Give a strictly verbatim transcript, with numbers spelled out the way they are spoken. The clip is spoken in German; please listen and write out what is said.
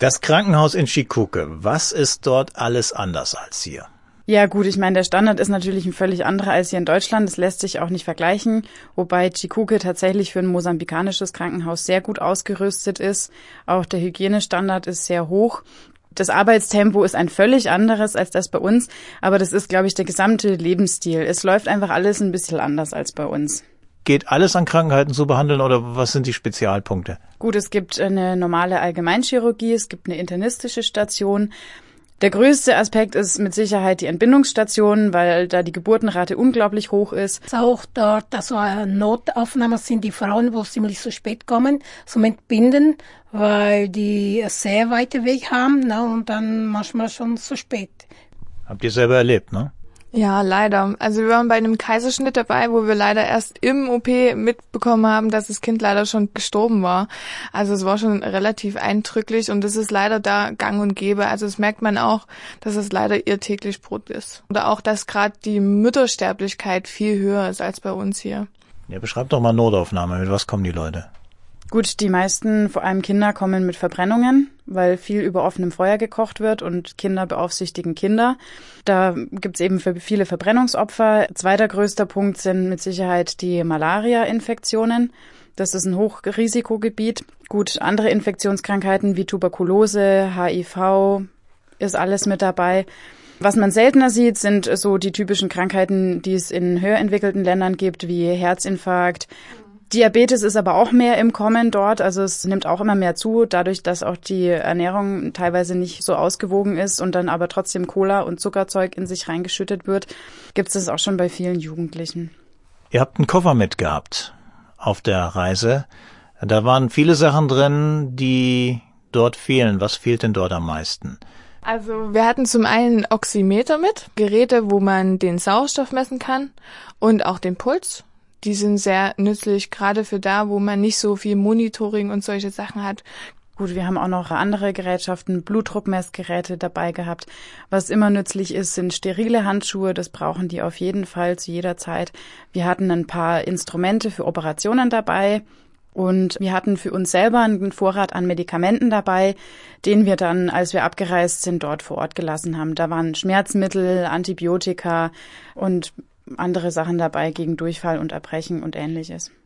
Das Krankenhaus in Chikuke, was ist dort alles anders als hier? Ja gut, ich meine, der Standard ist natürlich ein völlig anderer als hier in Deutschland. Das lässt sich auch nicht vergleichen, wobei Chikuke tatsächlich für ein mosambikanisches Krankenhaus sehr gut ausgerüstet ist. Auch der Hygienestandard ist sehr hoch. Das Arbeitstempo ist ein völlig anderes als das bei uns, aber das ist, glaube ich, der gesamte Lebensstil. Es läuft einfach alles ein bisschen anders als bei uns. Geht alles an Krankheiten zu behandeln oder was sind die Spezialpunkte? Gut, es gibt eine normale Allgemeinchirurgie, es gibt eine internistische Station. Der größte Aspekt ist mit Sicherheit die Entbindungsstation, weil da die Geburtenrate unglaublich hoch ist. Auch dort, also Notaufnahmen sind die Frauen, wo ziemlich zu spät kommen, zum Entbinden, weil die sehr weite Weg haben, ne, und dann manchmal schon zu spät. Habt ihr selber erlebt, ne? Ja, leider. Also wir waren bei einem Kaiserschnitt dabei, wo wir leider erst im O P mitbekommen haben, dass das Kind leider schon gestorben war. Also es war schon relativ eindrücklich und das ist leider da gang und gäbe. Also das merkt man auch, dass es leider ihr täglich Brot ist. Oder auch, dass gerade die Müttersterblichkeit viel höher ist als bei uns hier. Ja, beschreibt doch mal Notaufnahme. Mit was kommen die Leute? Gut, die meisten, vor allem Kinder, kommen mit Verbrennungen, weil viel über offenem Feuer gekocht wird und Kinder beaufsichtigen Kinder. Da gibt's eben für viele Verbrennungsopfer. Zweiter größter Punkt sind mit Sicherheit die Malaria-Infektionen. Das ist ein Hochrisikogebiet. Gut, andere Infektionskrankheiten wie Tuberkulose, H I V ist alles mit dabei. Was man seltener sieht, sind so die typischen Krankheiten, die es in höher entwickelten Ländern gibt, wie Herzinfarkt. Diabetes ist aber auch mehr im Kommen dort, also es nimmt auch immer mehr zu, dadurch, dass auch die Ernährung teilweise nicht so ausgewogen ist und dann aber trotzdem Cola und Zuckerzeug in sich reingeschüttet wird, gibt es das auch schon bei vielen Jugendlichen. Ihr habt einen Koffer mitgehabt auf der Reise. Da waren viele Sachen drin, die dort fehlen. Was fehlt denn dort am meisten? Also wir hatten zum einen Oximeter mit, Geräte, wo man den Sauerstoff messen kann und auch den Puls. Die sind sehr nützlich, gerade für da, wo man nicht so viel Monitoring und solche Sachen hat. Gut, wir haben auch noch andere Gerätschaften, Blutdruckmessgeräte dabei gehabt. Was immer nützlich ist, sind sterile Handschuhe. Das brauchen die auf jeden Fall zu jeder Zeit. Wir hatten ein paar Instrumente für Operationen dabei. Und wir hatten für uns selber einen Vorrat an Medikamenten dabei, den wir dann, als wir abgereist sind, dort vor Ort gelassen haben. Da waren Schmerzmittel, Antibiotika und andere Sachen dabei gegen Durchfall und Erbrechen und Ähnliches.